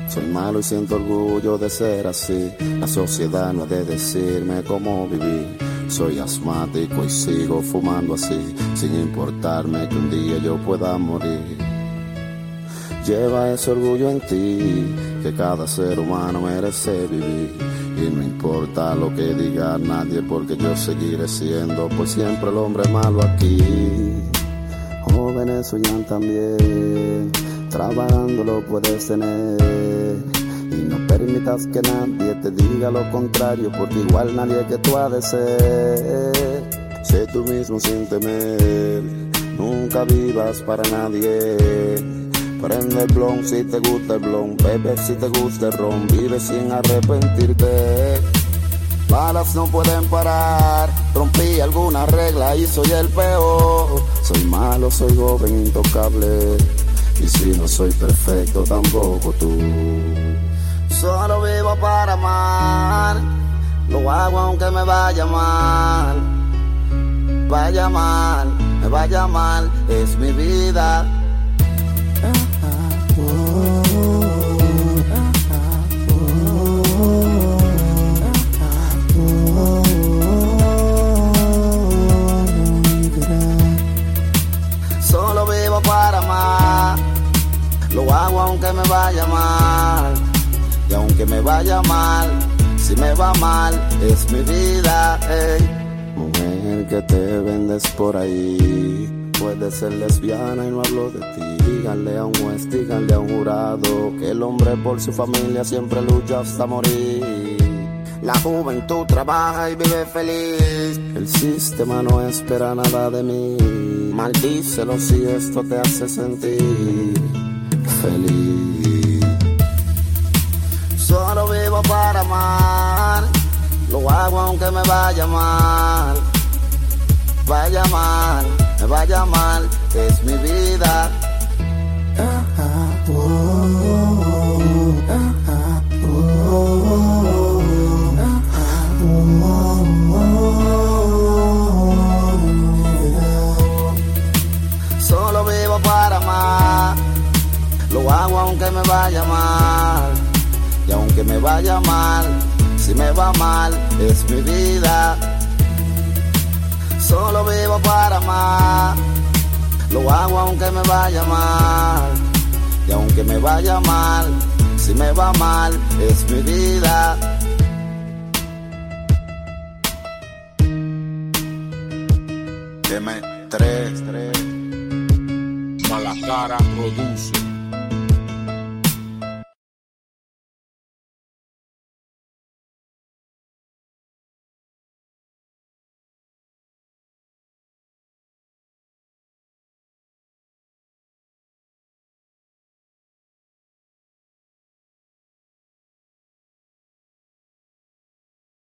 Soy malo y siento orgullo de ser así. La sociedad no ha de decirme cómo vivir. Soy asmático y sigo fumando así, sin importarme que un día yo pueda morir. Lleva ese orgullo en ti, que cada ser humano merece vivir. Y no importa lo que diga nadie, porque yo seguiré siendo por siempre el hombre malo aquí. Jóvenes sueñan también, trabajando lo puedes tener. Y no permitas que nadie te diga lo contrario, porque igual nadie que tú has de ser. Sé tú mismo sin temer, nunca vivas para nadie. Prende el blon si te gusta el blon, bebe si te gusta el ron, vive sin arrepentirte. Balas no pueden parar, rompí alguna regla y soy el peor. Soy malo, soy joven, intocable, y si no soy perfecto tampoco tú. Solo vivo para amar, lo hago aunque me vaya mal. Vaya mal, me vaya mal, es mi vida. Solo vivo para amar, lo hago aunque me vaya mal. Y aunque me vaya mal, si me va mal, es mi vida, ey. Mujer que te vendes por ahí, puedes ser lesbiana y no hablo de ti. Díganle a un juez, díganle a un jurado, que el hombre por su familia siempre lucha hasta morir. La juventud trabaja y vive feliz, el sistema no espera nada de mí. Maldícelo si esto te hace sentir feliz. Solo vivo para amar, lo hago aunque me vaya mal. Vaya mal, me vaya mal, es mi vida. Solo vivo para amar, lo hago aunque me vaya mal. Y aunque me vaya mal, si me va mal, es mi vida. Solo vivo para amar, lo hago aunque me vaya mal. Y aunque me vaya mal, si me va mal, es mi vida. M3 Malacara produce.